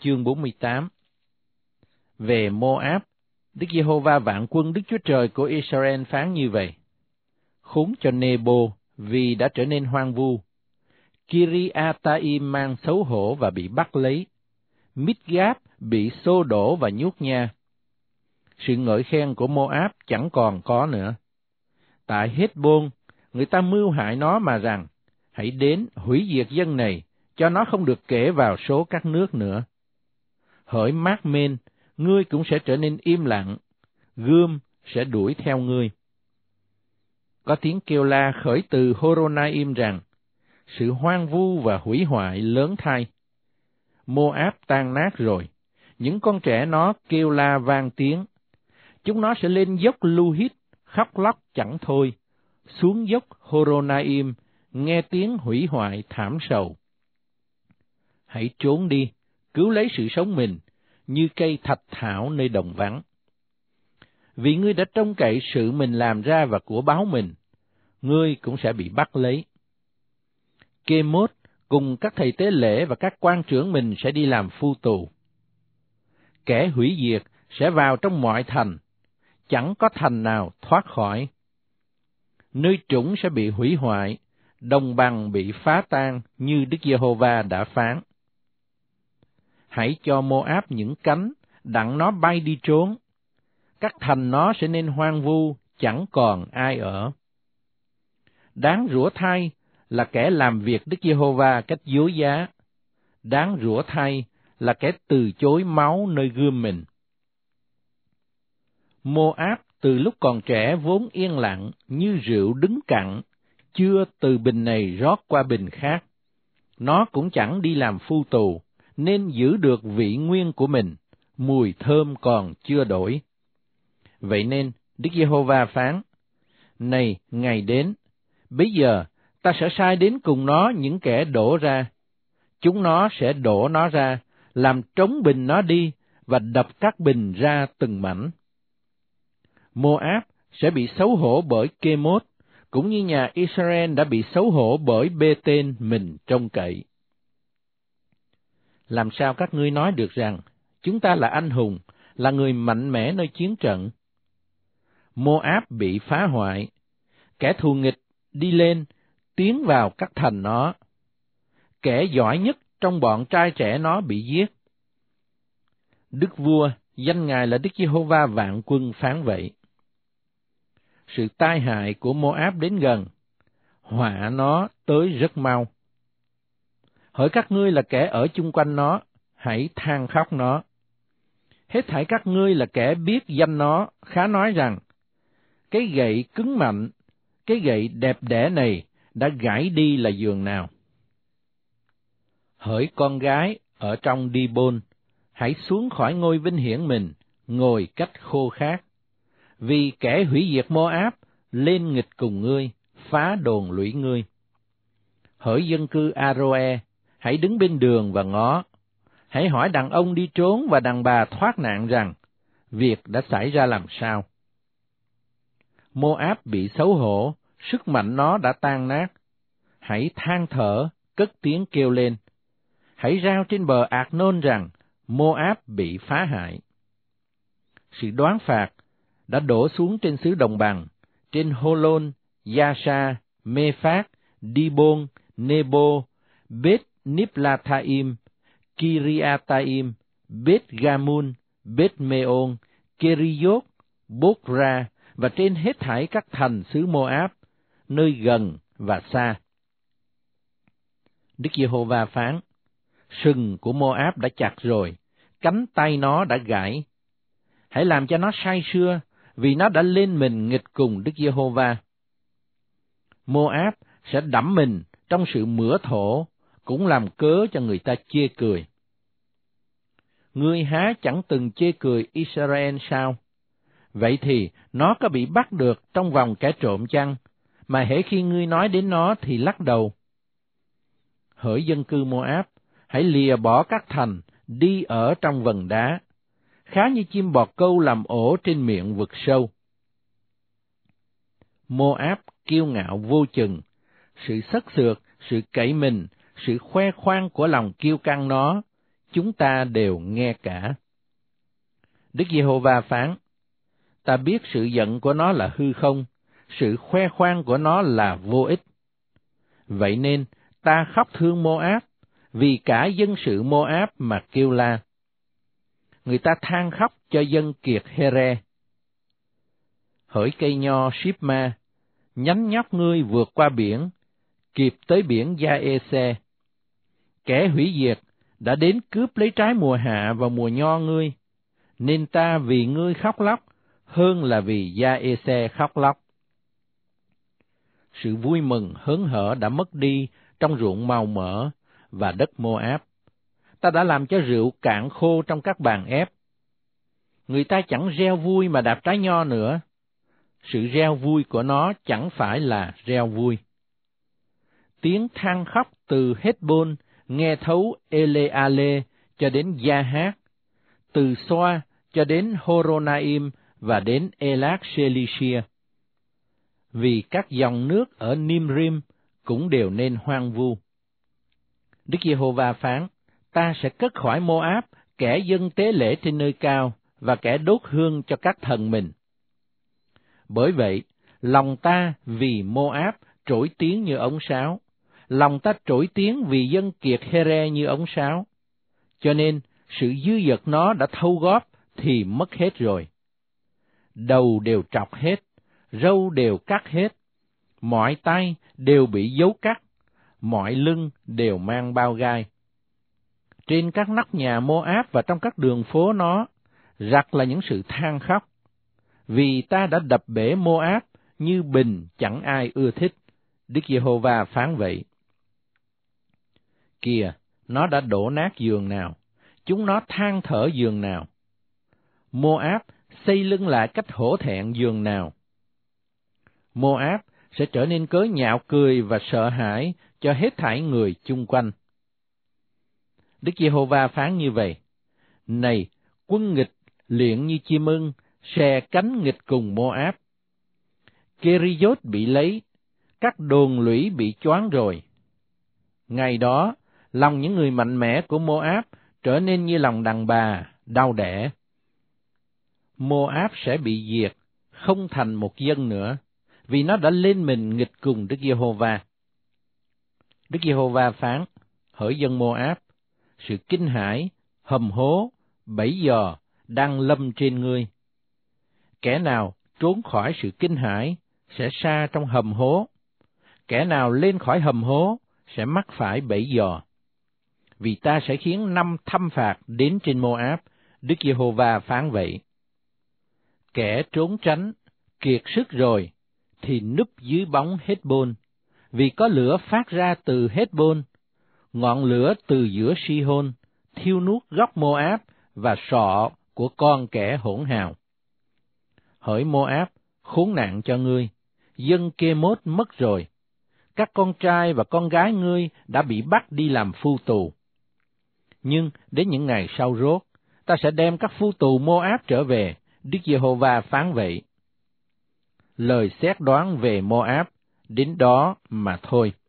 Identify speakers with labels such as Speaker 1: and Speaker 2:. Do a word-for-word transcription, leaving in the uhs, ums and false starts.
Speaker 1: chương bốn mươi tám. Về Mô-áp, Đức Giê-hô-va vạn quân Đức Chúa Trời của Israel phán như vậy: Khốn cho Nê-bô, vì đã trở nên hoang vu. Ki-ri-a-ta-im mang xấu hổ và bị bắt lấy. Mít-gáp bị xô đổ và nhút nha. Sự ngợi khen của Mô-áp chẳng còn có nữa. Tại Hét-bôn, người ta mưu hại nó mà rằng: Hãy đến hủy diệt dân này, cho nó không được kể vào số các nước nữa. Hỡi Mát-mên, ngươi cũng sẽ trở nên im lặng, gươm sẽ đuổi theo ngươi. Có tiếng kêu la khởi từ Horonaim rằng: Sự hoang vu và hủy hoại lớn thay. Mô-áp tan nát rồi, những con trẻ nó kêu la vang tiếng. Chúng nó sẽ lên dốc Lu-hít, khóc lóc chẳng thôi, xuống dốc Horonaim, nghe tiếng hủy hoại thảm sầu. Hãy trốn đi, cứu lấy sự sống mình, như cây thạch thảo nơi đồng vắng. Vì ngươi đã trông cậy sự mình làm ra và của báo mình, ngươi cũng sẽ bị bắt lấy. Kê-mốt cùng các thầy tế lễ và các quan trưởng mình sẽ đi làm phu tù. Kẻ hủy diệt sẽ vào trong mọi thành, chẳng có thành nào thoát khỏi. Nơi trũng sẽ bị hủy hoại, đồng bằng bị phá tan như Đức Giê-hô-va đã phán. Hãy cho Mô-áp những cánh, đặng nó bay đi trốn. Các thành nó sẽ nên hoang vu, chẳng còn ai ở. Đáng rủa thay là kẻ làm việc Đức Giê-hô-va cách dối giá. Đáng rủa thay là kẻ từ chối máu nơi gươm mình. Mô-áp từ lúc còn trẻ vốn yên lặng, như rượu đứng cặn, chưa từ bình này rót qua bình khác. Nó cũng chẳng đi làm phu tù, nên giữ được vị nguyên của mình, mùi thơm còn chưa đổi. Vậy nên, Đức Giê-hô-va phán: Này, ngày đến, bây giờ ta sẽ sai đến cùng nó những kẻ đổ ra. Chúng nó sẽ đổ nó ra, làm trống bình nó đi, và đập các bình ra từng mảnh. Mô-áp sẽ bị xấu hổ bởi Kê-mốt, cũng như nhà Israel đã bị xấu hổ bởi Bê-tên mình trông cậy. Làm sao các ngươi nói được rằng, chúng ta là anh hùng, là người mạnh mẽ nơi chiến trận? Mô-áp bị phá hoại, kẻ thù nghịch đi lên, tiến vào các thành nó. Kẻ giỏi nhất trong bọn trai trẻ nó bị giết. Đức vua, danh Ngài là Đức Giê-hô-va vạn quân phán vậy. Sự tai hại của Mô-áp đến gần, họa nó tới rất mau. Hỡi các ngươi là kẻ ở chung quanh nó, hãy than khóc nó. Hết thảy các ngươi là kẻ biết danh nó, khá nói rằng: Cái gậy cứng mạnh, cái gậy đẹp đẽ này đã gãy đi là giường nào. Hỡi con gái ở trong Đi-bôn, hãy xuống khỏi ngôi vinh hiển mình, ngồi cách khô khát. Vì kẻ hủy diệt Mô-áp lên nghịch cùng ngươi, phá đồn lũy ngươi. Hỡi dân cư A-rô-e, hãy đứng bên đường và ngó. Hãy hỏi đàn ông đi trốn và đàn bà thoát nạn rằng, việc đã xảy ra làm sao. Mô-áp bị xấu hổ, sức mạnh nó đã tan nát. Hãy than thở, cất tiếng kêu lên. Hãy rao trên bờ Ạc-nôn rằng, Mô-áp bị phá hại. Sự đoán phạt đã đổ xuống trên xứ đồng bằng, trên Hô-lôn, Gia-sa, Mê-phát, Đi-bôn, Nê-bô, Bết-níp-la-tha-im, Ki-ri-a-ta-im, Bết-ga-mun, Bết-mê-ôn, Kê-ri-dốt, Bốt-ra, và trên hết thảy các thành xứ Mô-áp, nơi gần và xa. Đức Giê-hô-va phán: Sừng của Mô-áp đã chặt rồi, cánh tay nó đã gãy. Hãy làm cho nó say sưa, vì nó đã lên mình nghịch cùng Đức Giê-hô-va. Mô-áp sẽ đắm mình trong sự mửa thổ, cũng làm cớ cho người ta chê cười. Ngươi há chẳng từng chê cười Israel sao? Vậy thì nó có bị bắt được trong vòng kẻ trộm chăng, mà hễ khi ngươi nói đến nó thì lắc đầu? Hỡi dân cư Mô-áp, hãy lìa bỏ các thành, đi ở trong vần đá, khá như chim bọt câu làm ổ trên miệng vực sâu. Mô-áp kiêu ngạo vô chừng, sự sất sượt, sự cậy mình, sự khoe khoang của lòng kiêu căng nó, chúng ta đều nghe cả. Đức Giê-hô-va phán, ta biết sự giận của nó là hư không, sự khoe khoang của nó là vô ích. Vậy nên, ta khóc thương Mô-áp, vì cả dân sự Mô-áp mà kêu la. Người ta than khóc cho dân kiệt Hê-re. Hỡi cây nho Síp-ma, nhánh nhóc ngươi vượt qua biển, kịp tới biển Gia-ê-xe. Kẻ hủy diệt đã đến cướp lấy trái mùa hạ và mùa nho ngươi, nên ta vì ngươi khóc lóc, hơn là vì Gia-ê-xe khóc lóc. Sự vui mừng hớn hở đã mất đi trong ruộng màu mỡ và đất Mô-áp. Ta đã làm cho rượu cạn khô trong các bàn ép. Người ta chẳng reo vui mà đạp trái nho nữa. Sự reo vui của nó chẳng phải là reo vui. Tiếng than khóc từ Hét-bôn nghe thấu Ê-lê-a-lê cho đến Gia-hát, từ Xoa cho đến Hô-rô-na-im và đến Ê-lát-xê-li-xia. Vì các dòng nước ở Nim-rim cũng đều nên hoang vu. Đức Giê-hô-va phán, ta sẽ cất khỏi Mô-áp kẻ dâng tế lễ trên nơi cao và kẻ đốt hương cho các thần mình. Bởi vậy, lòng ta vì Mô-áp trỗi tiếng như ống sáo, lòng ta trỗi tiếng vì dân kiệt Hê-re như ống sáo. Cho nên, sự dư dật nó đã thâu góp thì mất hết rồi. Đầu đều trọc hết, râu đều cắt hết, mọi tay đều bị dấu cắt, mọi lưng đều mang bao gai. Trên các nóc nhà Mô-áp và trong các đường phố nó, giặc là những sự than khóc, vì ta đã đập bể Mô-áp như bình chẳng ai ưa thích. Đức Giê-hô-va phán vậy. Kìa, nó đã đổ nát giường nào, chúng nó than thở giường nào. Mô-áp xây lưng lại cách hổ thẹn giường nào. Mô-áp sẽ trở nên cớ nhạo cười và sợ hãi cho hết thảy người chung quanh. Đức Giê-hô-va phán như vậy. Này, quân nghịch luyện như chim ưng, xè cánh nghịch cùng Mô-áp. Kê-ri-dốt bị lấy, các đồn lũy bị choáng rồi. Ngày đó, lòng những người mạnh mẽ của Mô-áp trở nên như lòng đàn bà, đau đẻ. Mô-áp sẽ bị diệt, không thành một dân nữa, vì nó đã lên mình nghịch cùng Đức Giê-hô-va. Đức Giê-hô-va phán, hỡi dân Mô-áp, sự kinh hãi, hầm hố, bẫy giò đang lâm trên ngươi. Kẻ nào trốn khỏi sự kinh hãi sẽ sa trong hầm hố, kẻ nào lên khỏi hầm hố sẽ mắc phải bẫy giò. Vì ta sẽ khiến năm thăm phạt đến trên Mô-áp, Đức Giê-hô-va phán vậy. Kẻ trốn tránh, kiệt sức rồi, thì núp dưới bóng Hét-bôn, vì có lửa phát ra từ Hét-bôn, ngọn lửa từ giữa Si-hôn, thiêu nuốt góc Mô-áp và sọ của con kẻ hỗn hào. Hỡi Mô-áp, khốn nạn cho ngươi, dân Kê-mốt mất rồi, các con trai và con gái ngươi đã bị bắt đi làm phu tù. Nhưng đến những ngày sau rốt, ta sẽ đem các phu tù Mô-áp trở về, Đức Giê-hô-va phán vậy. Lời xét đoán về Mô-áp đến đó mà thôi.